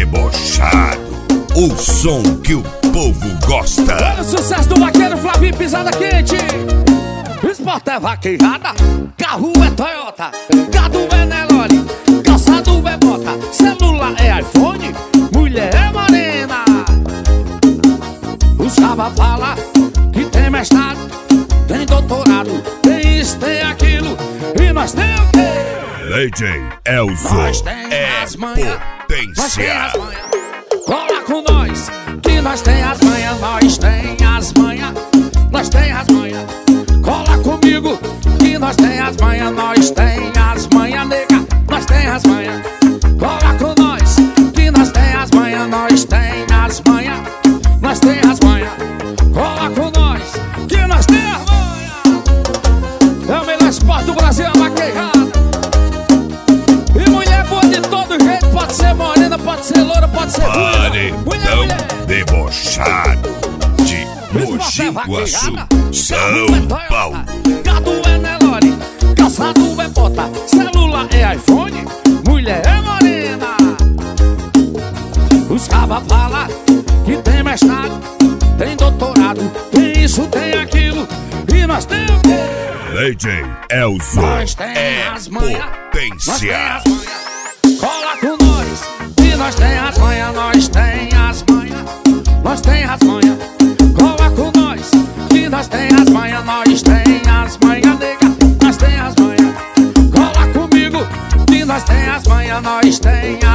Debochado, o som que o povo gosta. Olha o sucesso do vaqueiro Flavinho, pisada quente. Esporte é vaquejada, carro é Toyota, gado é Nelore, calçado é bota, celular é iPhone, mulher é morena. Os cabas falam que tem mestrado, tem doutorado, tem isso, tem aquilo, e nós tem o quê? DJ Elzo Nós tem é as manhas, nós tem potência. as manhas. Cola com nós, que nós tem as manhas, nós tem as manhas, nós tem as manhas. Cola comigo, que nós tem as manhas, nós tem as manhas, nega, nós tem as manhas. Cola com nós, que nós tem as manhas, nós tem as manhas, nós tem as manhas. Cola com nós, que nós tem as manhas. É o melhor esporte do Brasil, a vaquejada. E mulher boa de todo jeito, pode ser morena, pode ser loura, pode ser ruiva. Paredão debochado de Mogi Guaçu, São Paulo. Gado é Nelore, calçado é bota, celular é iPhone, mulher é morena. Os cabas falam que tem mestrado, tem doutorado, tem isso, tem aquilo, e nós tem o quê? DJ Elzo Nós tem é as manhas, nós tem potência. as manhas. Cola com nós, e nós tem as manhas, nós tem as manhas, nós tem as manhas. Cola com nós, que nós tem as manhas, nós tem as manhas, nega, nós tem as manhas. Cola comigo, que nós tem as manhas, nós tem